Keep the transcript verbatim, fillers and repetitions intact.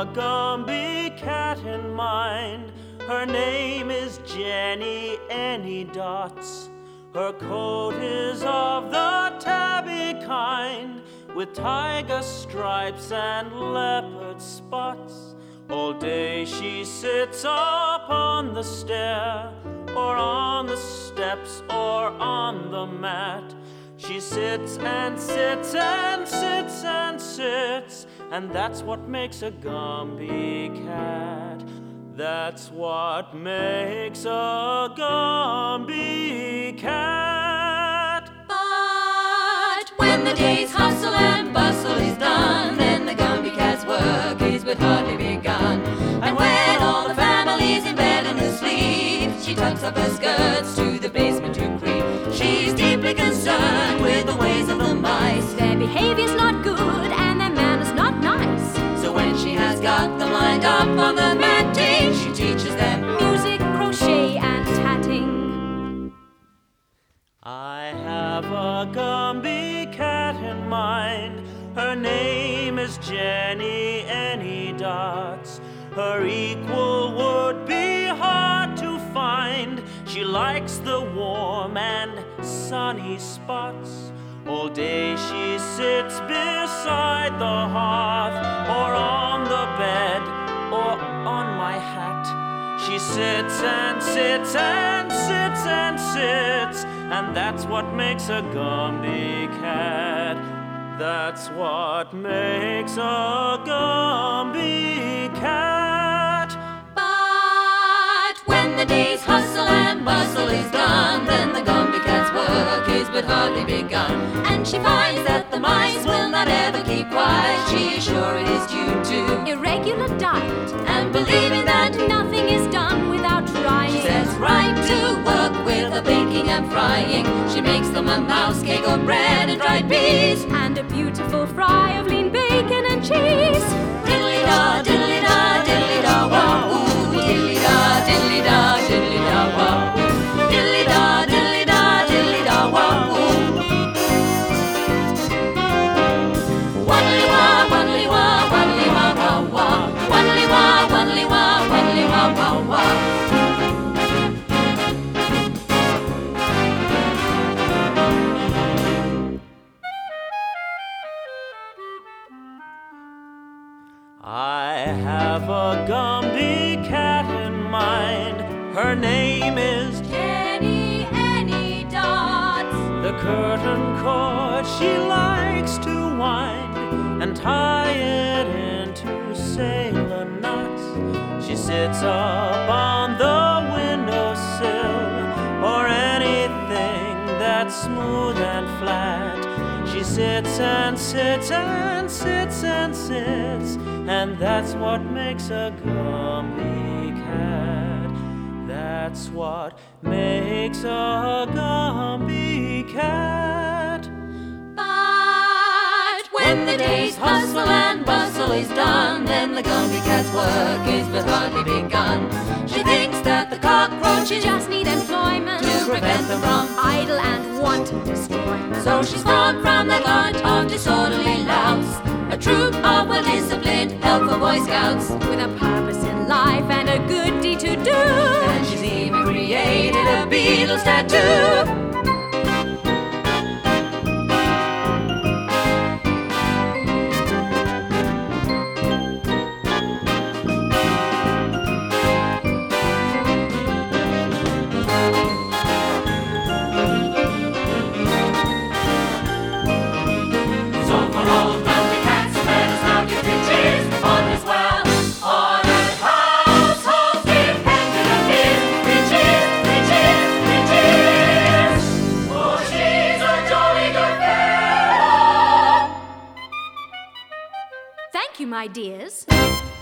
a Gumby cat in mind. Her name is Jenny Anydots. Her coat is of the tabby kind, with tiger stripes and leopard spots. All day she sits up on the stair, or on the steps, or on the mat. She sits and sits and sits and sits, and that's what makes a Gumby cat. That's what makes a Gumby cat. But when the day's hustle and bustle is done, then the Gumby cat's work is but hardly begun. And when all the family's in bed and asleep, she tucks up her skirts to the basement to creep. She's deeply concerned with the ways of the mice. Their behavior's not good and their manners not nice. So when she has got them lined up on the matting, she teaches them music, crochet, and tatting. I have a Gumby cat in mind. Her name is Jenny Anydots. Her equal would be hard to find. She likes the warm and sunny spots. All day she sits beside the hearth, or on the bed, or on my hat. She sits and sits and sits and sits, and that's what makes a Gumby cat. That's what makes a Gumby cat. But when the day's hustle and bustle is done, then the Gumby cat's work is but hardly begun. And she finds that the mice will not ever keep quiet. She is sure it is due to Irregular diet, and believing that nothing is done without trying. she sets right to work with her baking and frying. She makes them a mouse cake of bread and dried peas, and a beautiful fry of lean bacon and cheese. diddly-da, diddly-da, diddly-da, wah-oo. Diddly-da, diddly-da, diddly-da, wah-oo. Diddly-da, diddly-da, diddly-da, wah-oo. Waddly-wah, waddly-wah, waddly-wah, wah-wah. Waddly-wah, waddly-wah, waddly-wah, wah-wah. I have a Gumby cat in mind. Her name is Jenny Anydots. the curtain cord. She likes to wind and tie it into sailor knots. She sits up on the windowsill, or anything that's smooth and flat. She sits and sits and sits and sits, and that's what makes a Gumby cat. That's what makes a Gumby cat. But when the day's hustle and bustle is done, then the Gumby cat's work is but hardly begun. She thinks that the cockroaches Just need employment to prevent them from, idle and wanton destroyment. so she's formed from that lot of disorderly louts, a troop of well-disciplined, helpful Boy Scouts, with a purpose in life and a good deed to do. and she's even created a Beatles tattoo. So for all Gumby cats, let us now give you cheers for this well-ordered household dependent on his. We cheers, we cheers, we cheers, for she's a jolly good fellow. Thank you, my dears.